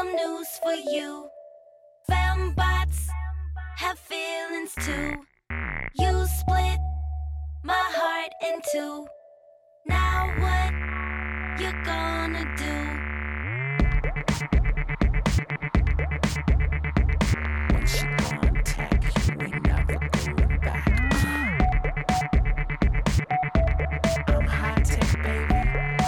some news for you. Fembots have feelings too. You split my heart in two. Now what you gonna do? When she gone tech, you ain't never going back. I'm high tech, baby.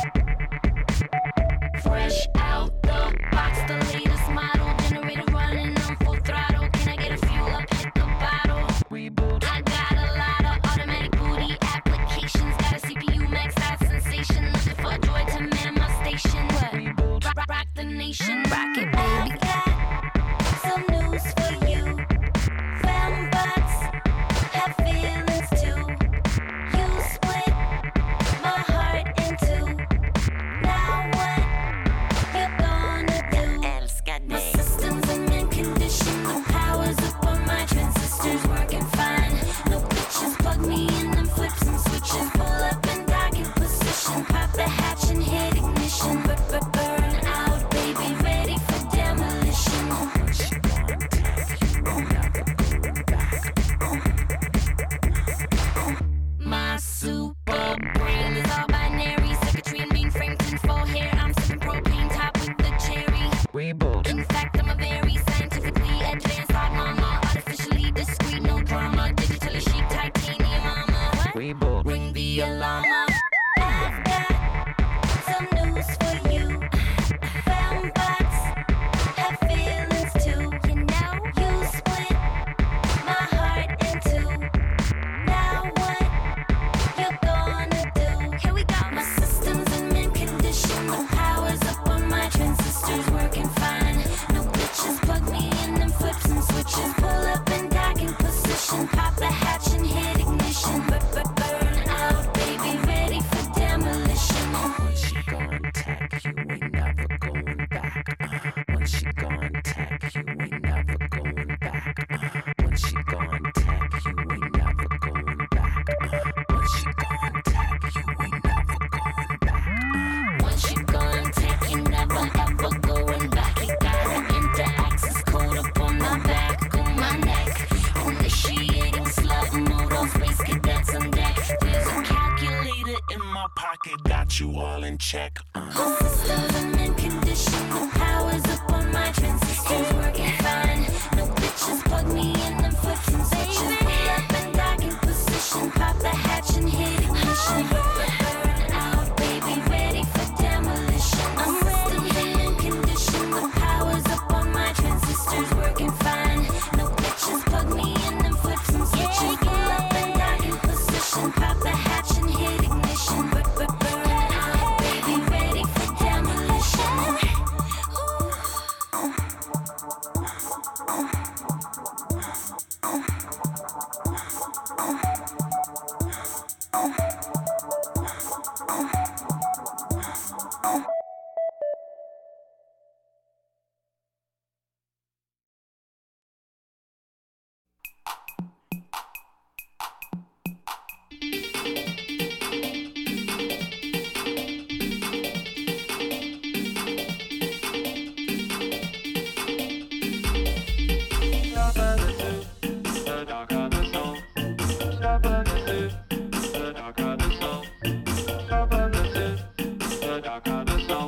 Fresh out the box, the latest model. Generator running on full throttle. Can I get a fuel up? Hit the bottle. Reboot. I got a lot of automatic booty applications. Got a CPU maxed out sensation. Looking for a droid to man my station. What? Reboot. Rock the nation. Rock it, baby. I got some news for you. Fembots have feelings too. You split my heart in two. Now what you gonna do? My system's in mint condition. The power's up on my transistors, working fine. No bitches plug me in them flips and switches. Pull up and dock in position. Pop the hatch and hit ignition. Burn out, baby, ready for demolition. When she gone tech, you ain't never going back. My super brain is all binary. Circuitry and mainframe, tinfoil hair. I'm sipping propane top with the cherry. Reboot. In fact, I'm a very scientifically advanced art mama. Artificially discreet, no drama. Digitally chic, titanium mama. What? Reboot. Ring the alarm. I've got some news for you. Fembots have feelings too. You know, you split my heart in two. Now what you gonna do? Here we go. My system's in mint condition. The power's up on my transistors, working fine. No bitches plug me in them flips and switches. Pull up and dock in position. Pop the hatch and hit ignition. Burn out, baby, ready for demolition. When she gone tech, you ain't never going back. When she gone tech, you ain't never going back. When she gone tech, you ain't never going back. When she gone tech, you ain't never going back. Once you gone tech, you never ever going back. You got an inter-access code up on my back, on my neck. Initiating slut mode on space cadets on deck. There's a calculator In my pocket, got you all in check. My system's in mint condition. The power's up on my transistors, working fine. No bitches plug me in them flips and switches. Pull up and dock in position. Pop the hatch and hit ignition. Burn out, baby, ready for demolition. My system's in mint condition. The power's up on my transistors, working fine. No bitches plug me in them flips and switches. Pull up and dock in position. Pop the hatch and hit ignition. Burn out, baby, ready for demolition. The darker the soul,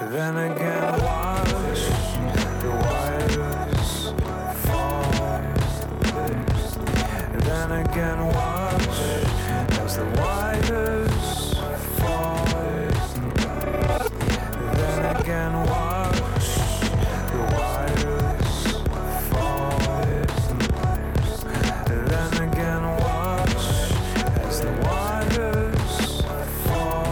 Then again, watch the wires fall. Then again, watch as the wires fall. Then again, watch the wires fall. Then again, watch as the wires fall.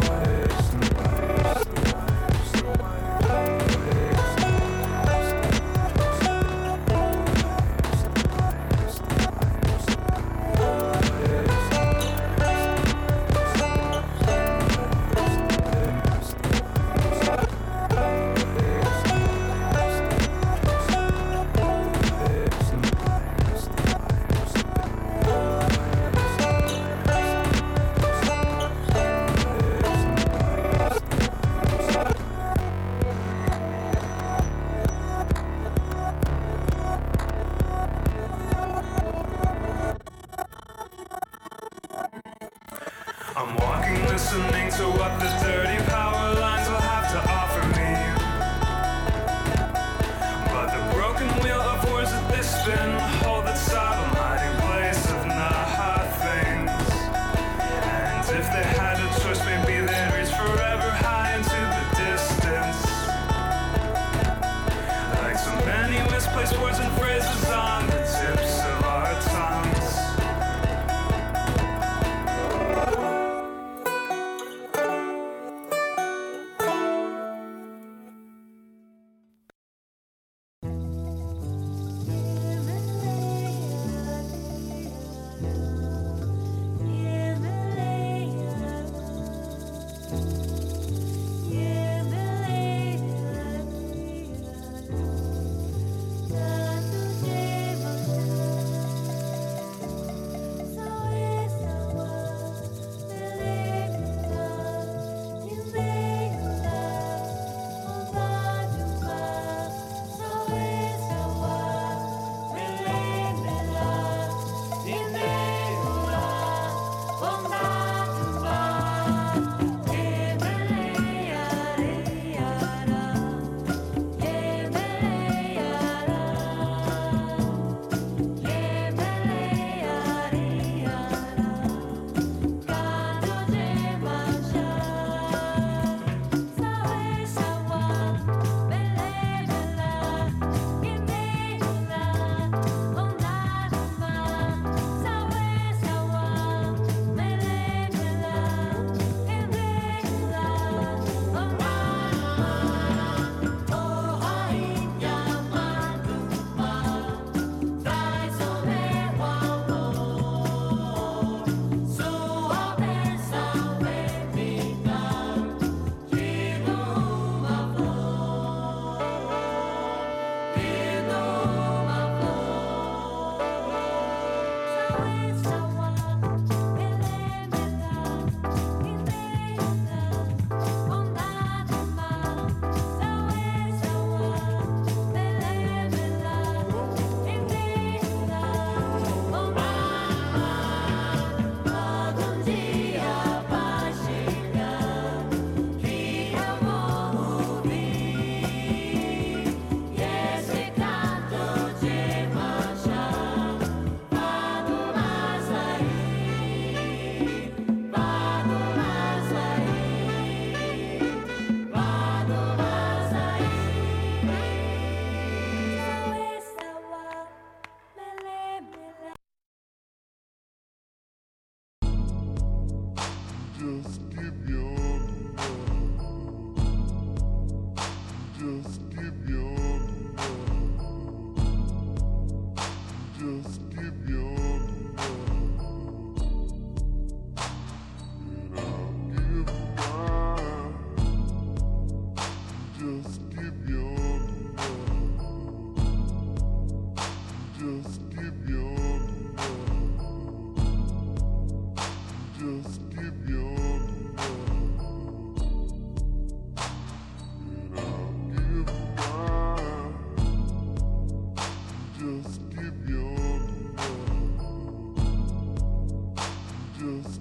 I'm walking, listening to what the dirty power lines will have to offer me. But the broken wheel of words that they spin hold that solemn hiding place of nothing. And if they had a choice, maybe they'd reach forever high into the distance. Like so many misplaced words and phrases on the tips of our tongues.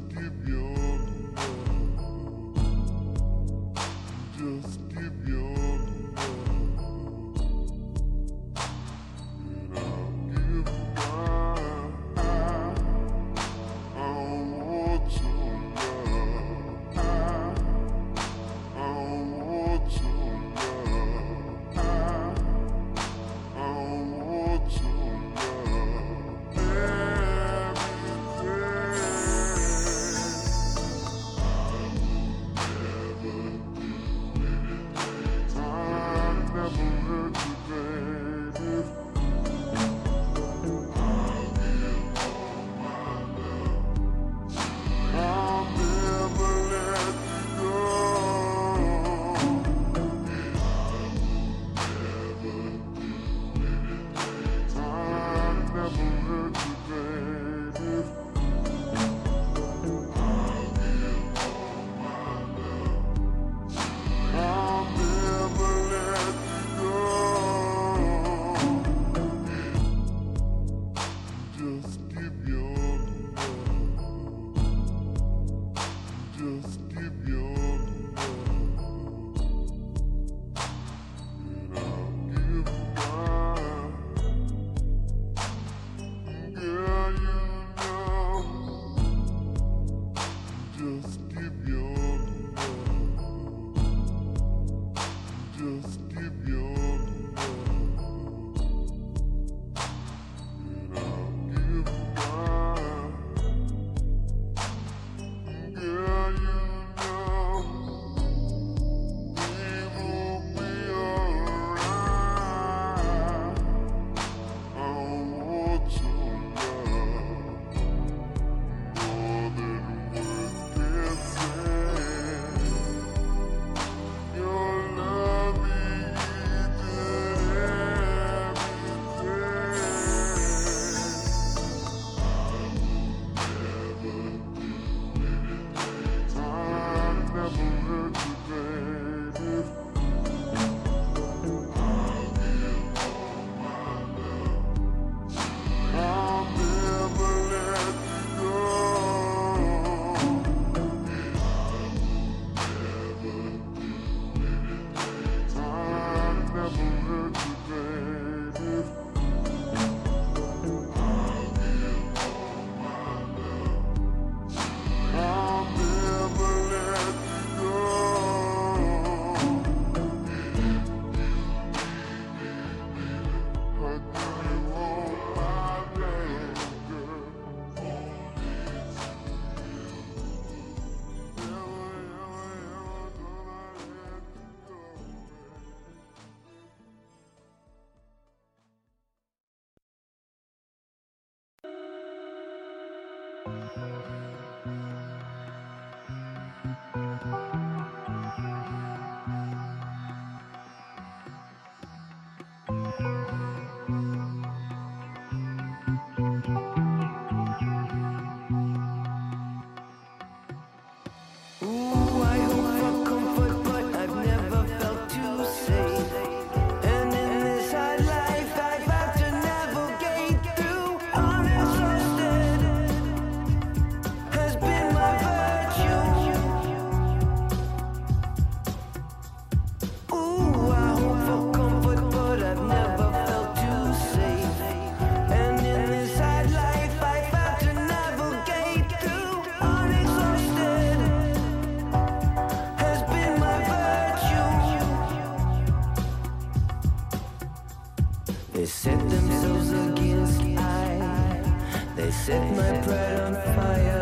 Just give your They set themselves against I. They set my pride on fire.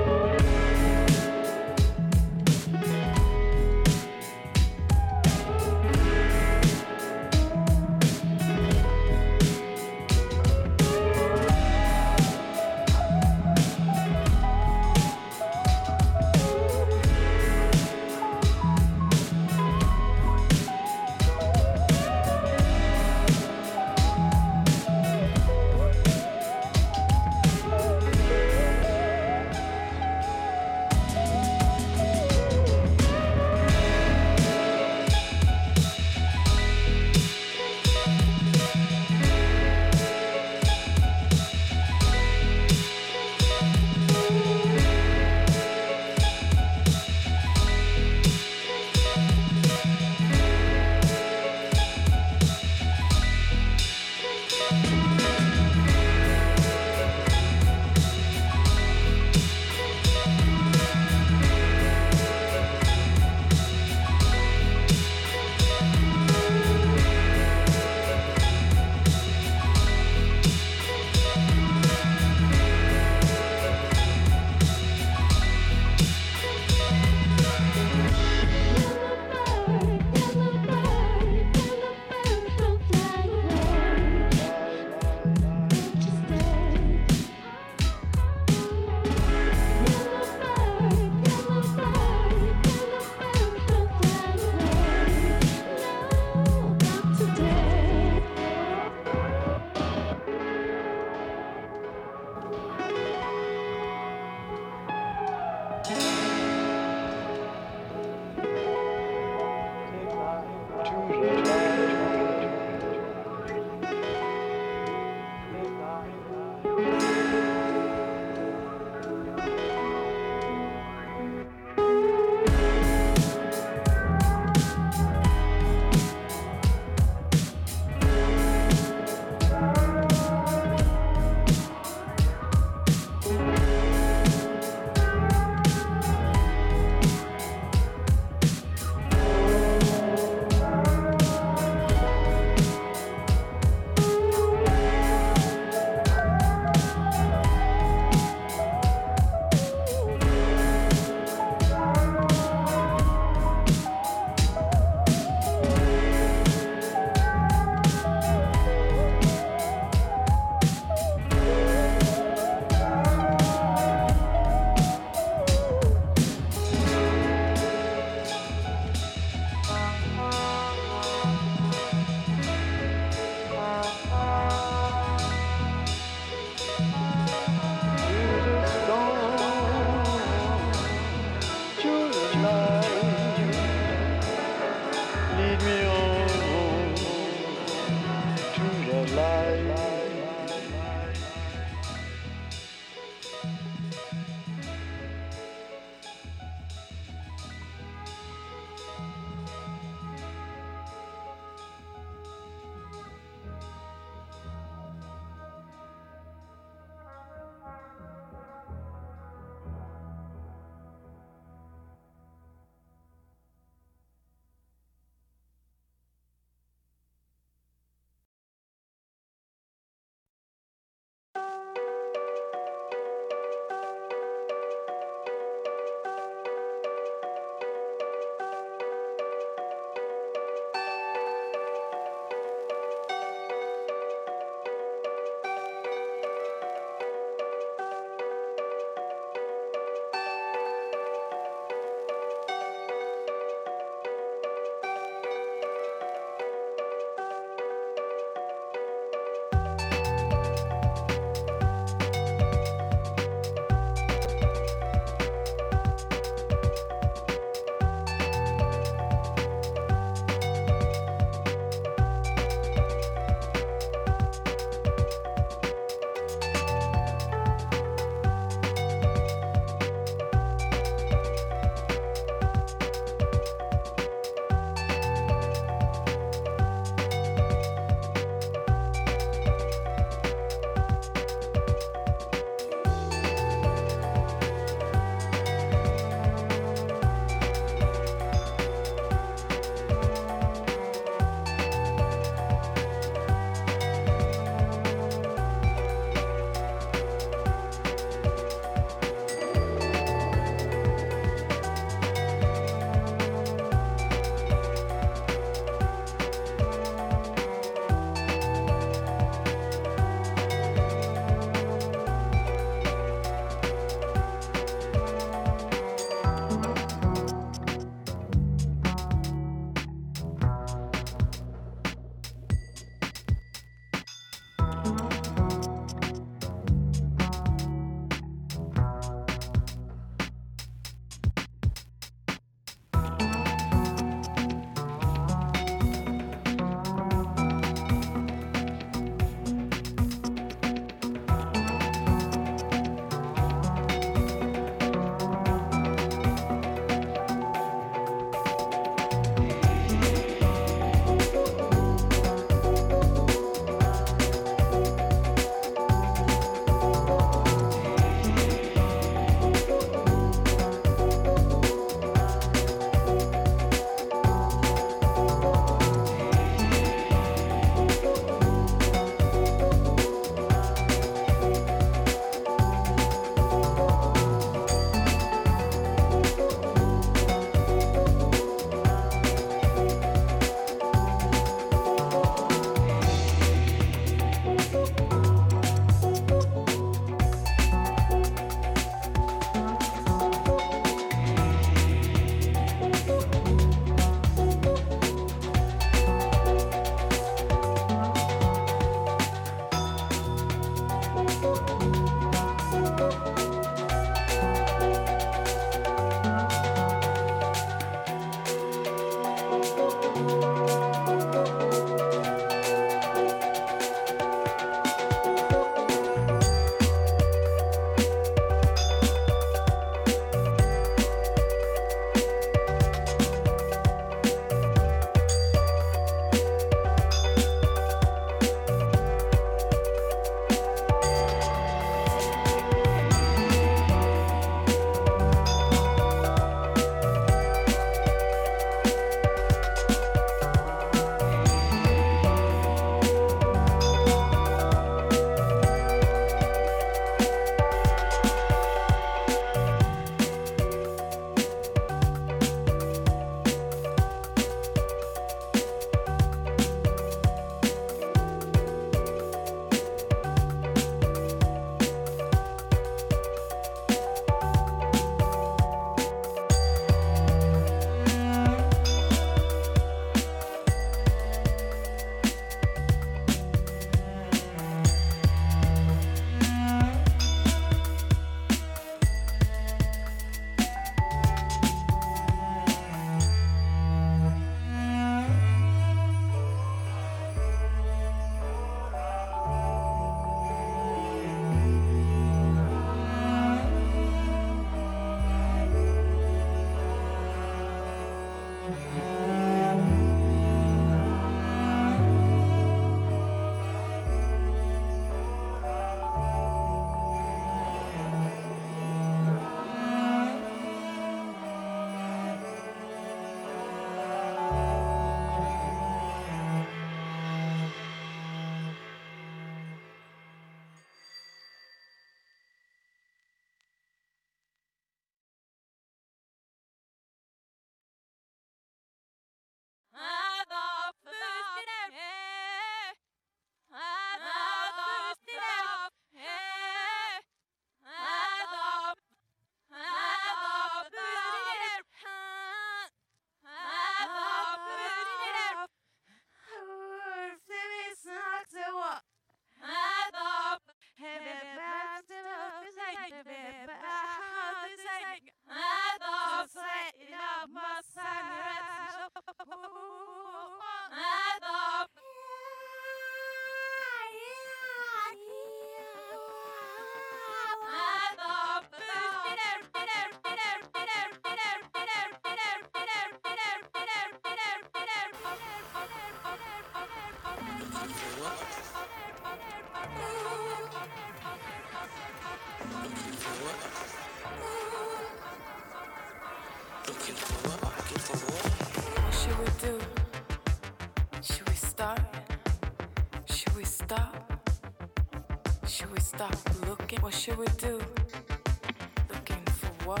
What should we do? Should we start? Should we stop? Should we stop looking? What should we do? Looking for what?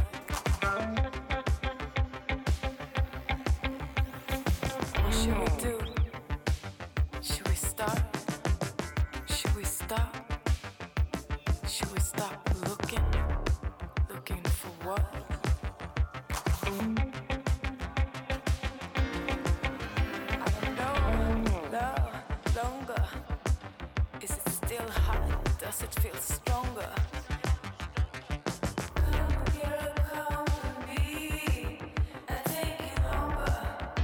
What should we do? Should we start? Should we stop? Should we stop looking? Looking for what? Does it feel stronger? Come here, come with me, and take it longer.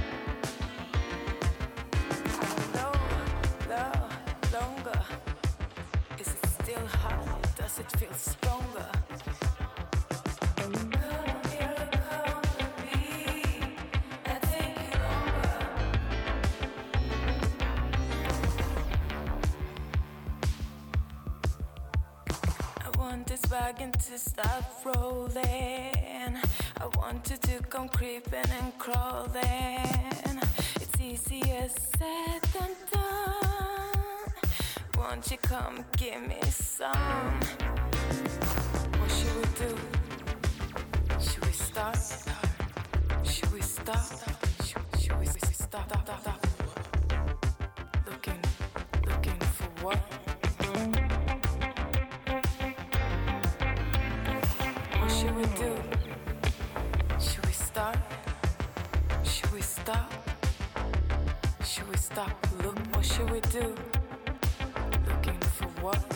Longer. Is it still hot? Does it feel stronger? Come here, come with me, and take it longer. I want this wagon to stop rolling. I want you to come creeping and crawling. It's easier said than done. Won't you come give me some? What should we do? Should we start? Should we stop? Should we stop? Looking for what? What should we do? Should we start? Should we stop? Should we stop? Look, what should we do? Looking for what?